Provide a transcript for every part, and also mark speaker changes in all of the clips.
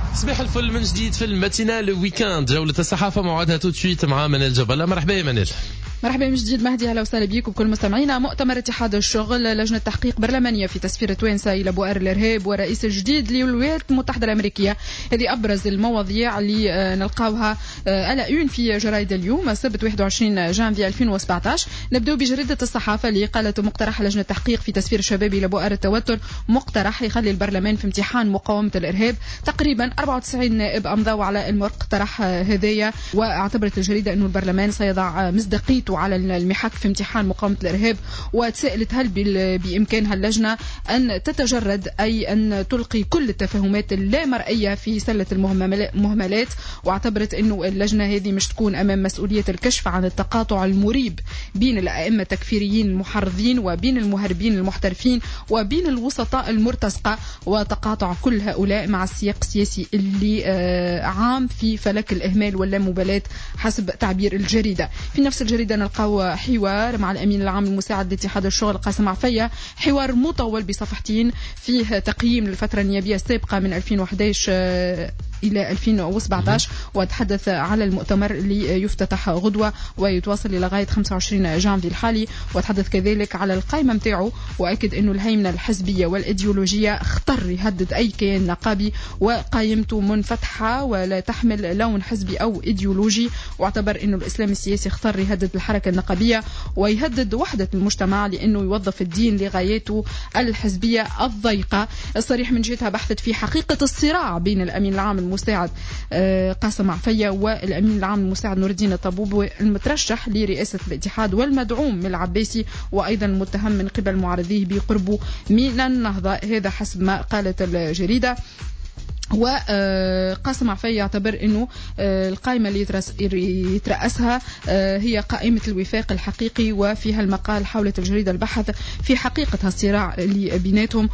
Speaker 1: صباح الفل من جديد في الماتينال ويكاند، جولة الصحافة موعدها تو تشويت مع منال جبلة. مرحبا يا منال.
Speaker 2: مرحبا من جديد مهدي، اهلا وسهلا بيك وبكل مستمعينا. مؤتمر اتحاد الشغل، لجنة تحقيق برلمانية في تسفير توانسة إلى بؤر الإرهاب ورئيس الجديد للولايات المتحدة الأمريكية. هذه أبرز المواضيع اللي نلقاوها على في جرائد اليوم السبت 21 جانفي 2017. نبدأ بجريدة الصحافة اللي قالت مقترح لجنة تحقيق في تسفير الشباب إلى بؤر التوتر، مقترح يخلي البرلمان في امتحان مقاومة الإرهاب. تقريبا 94 نائب أمضوا على المقترح هذايا، واعتبرت الجريدة أنه البرلمان سيضع مصداقيته على المحك في امتحان مقاومة الإرهاب. وتسألت هل بإمكانها اللجنة أن تتجرد، أي أن تلقي كل التفاهمات اللامرئية في سلة المهملات. واعتبرت أنه اللجنة هذه مش تكون أمام مسؤولية الكشف عن التقاطع المريب بين الأئمة التكفيريين المحرضين وبين المهربين المحترفين وبين الوسطاء المرتزقة، وتقاطع كل هؤلاء مع السياق السياسي اللي عام في فلك الإهمال واللامبالاة حسب تعبير الجريدة. في نفس الجريدة نلقاو حوار مع الأمين العام المساعد لاتحاد الشغل قاسم عفية، حوار مطول بصفحتين فيه تقييم للفترة النيابية السابقة من 2011 إلى 2017، وتحدث على المؤتمر اللي يفتتح غدوة ويتواصل إلى غاية 25 جانفي الحالي. وتحدث كذلك على القائمة متاعه، وأكد أنه الهيمنة الحزبية والإيديولوجية اختر يهدد أي كيان نقابي، وقائمته منفتحة ولا تحمل لون حزبي أو إيديولوجي. واعتبر أنه الإسلام السياسي اختار يهدد الحركة النقابية ويهدد وحدة المجتمع لأنه يوظف الدين لغايته الحزبية الضيقة. الصريح من جهتها بحثت في حقيقة الصراع بين الأمين العام المساعد قاسم عفية والأمين العام المساعد نور الدين الطبوب، المترشح لرئاسة الاتحاد والمدعوم من العباسي، وأيضا المتهم من قبل معارضيه بقربه من النهضة. هذا حسب ما قالت الجريدة. وقاسم عفية يعتبر أنه القائمة اللي يترأسها هي قائمة الوفاق الحقيقي، وفيها المقال حاولت الجريدة البحث في حقيقة الصراع اللي بيناتهم،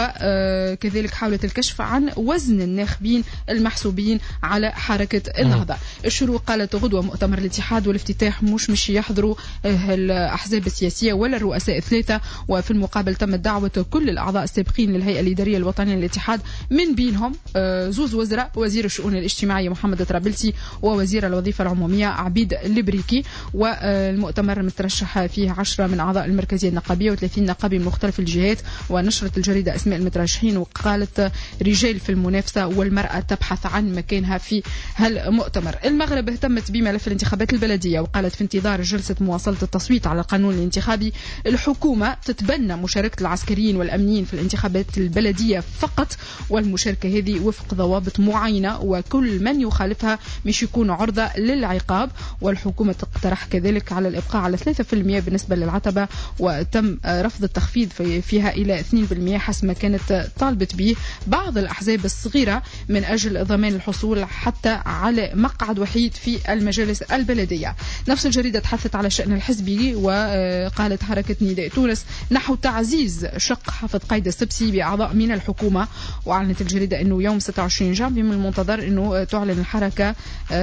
Speaker 2: وكذلك حاولت الكشف عن وزن الناخبين المحسوبين على حركة النهضة. الشروق قالت غدوة مؤتمر الاتحاد والافتتاح مش يحضروا الأحزاب السياسية ولا الرؤساء الثلاثة، وفي المقابل تم دعوة كل الأعضاء السابقين للهيئة الإدارية الوطنية للاتحاد، من بينهم زوز وزراء، وزير الشؤون الاجتماعية محمد طرابلسي ووزير الوظيفة العمومية عبيد البريكي. والمؤتمر مترشح فيه 10 من أعضاء المركزية النقابية و30 نقابي من مختلف الجهات. ونشرت الجريدة أسماء المترشحين وقالت رجال في المنافسة والمرأة تبحث عن مكانها في هالمؤتمر. المغرب اهتمت بملف الانتخابات البلدية وقالت في انتظار جلسة مواصلة التصويت على القانون الانتخابي، الحكومة تتبنى مشاركة العسكريين والأمنيين في الانتخابات البلدية فقط، والمشاركة هذه وفق ضوابط معينة، وكل من يخالفها مش يكون عرضة للعقاب. والحكومة تقترح كذلك على الإبقاء على 3% بالنسبة للعتبة، وتم رفض التخفيض فيها إلى 2% حسب ما كانت طالبت به بعض الأحزاب الصغيرة من أجل ضمان الحصول حتى على مقعد وحيد في المجالس البلدية. نفس الجريدة تحدثت على الشأن الحزبي وقالت حركة نداء تونس نحو تعزيز شق حافظ قايد السبسي بأعضاء من الحكومة. وأعلنت الجريدة أنه يوم 26 جانفي من المنتظر أنه تعلن الحركة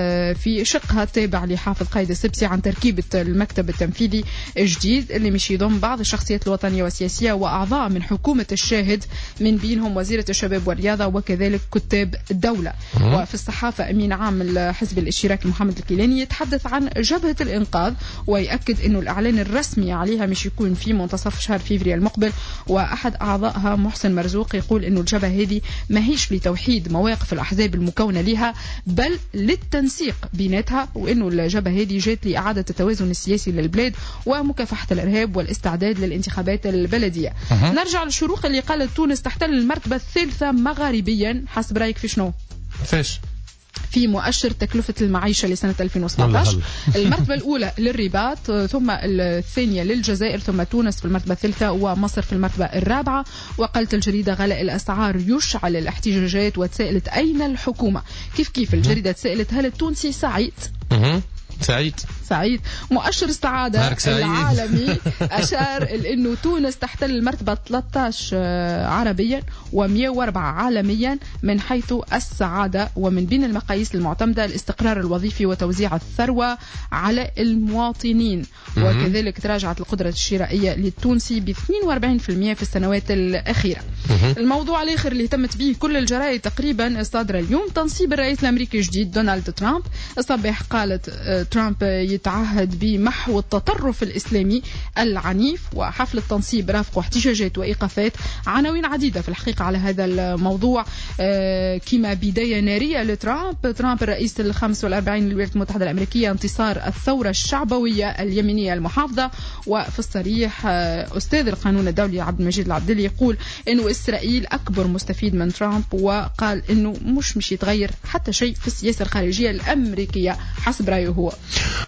Speaker 2: في شقها التابع لحافظ قايد السبسي عن تركيبة المكتب التنفيذي الجديد اللي مش يضم بعض الشخصيات الوطنية والسياسية وأعضاء من حكومة الشاهد، من بينهم وزيرة الشباب والرياضة وكذلك كتاب الدولة. وفي الصحافة أمين عام الحزب الاشتراكي محمد الكيلاني يتحدث عن جبهة الإنقاذ، ويأكد أنه الإعلان الرسمي عليها مش يكون في منتصف شهر فبراير المقبل. وأحد أعضائها محسن مرزوق يقول أنه الجبهة هذه ما هيش لتوحيد مواقف الأحزاب المكونة لها، بل للتنسيق بيناتها، وأنه الجبهة هذه جات لإعادة التوازن السياسي للبلاد ومكافحة الإرهاب والاستعداد للانتخابات البلدية. نرجع للشروق اللي قالت تونس تحتل المرتبة الثالثة مغاربيا، حسب رأيك في شنو؟
Speaker 1: فاش
Speaker 2: في مؤشر تكلفة المعيشة لسنة 2017. المرتبة الأولى للرباط، ثم الثانية للجزائر، ثم تونس في المرتبة الثالثة، ومصر في المرتبة الرابعة. وقالت الجريدة غلاء الأسعار يشعل الاحتجاجات، وتسألت أين الحكومة. كيف الجريدة تسألت هل التونسي سعيد؟ سعيد. مؤشر السعادة العالمي أشار إنه تونس تحتل المرتبة 13 عربيا و104 عالميا من حيث السعادة، ومن بين المقاييس المعتمدة الاستقرار الوظيفي وتوزيع الثروة على المواطنين. وكذلك تراجعت القدرة الشرائية للتونسي ب 42% في السنوات الأخيرة. الموضوع الآخر اللي اهتمت به كل الجرائد تقريبا الصادرة اليوم تنصيب الرئيس الأمريكي الجديد دونالد ترامب. الصباح قالت ترامب يتعهد بمحو التطرف الإسلامي العنيف، وحفل التنصيب رافقه احتجاجات وإيقافات. عناوين عديدة في الحقيقة على هذا الموضوع، كما بداية نارية لترامب. ترامب الرئيس ال45 للولايات المتحدة الأمريكية، انتصار الثورة الشعبوية اليمينية المحافظة. وفي الصريح أستاذ القانون الدولي عبد المجيد العبدلي يقول إنه إسرائيل أكبر مستفيد من ترامب، وقال إنه مش يتغير حتى شيء في السياسة الخارجية الأمريكية حسب رأيه هو.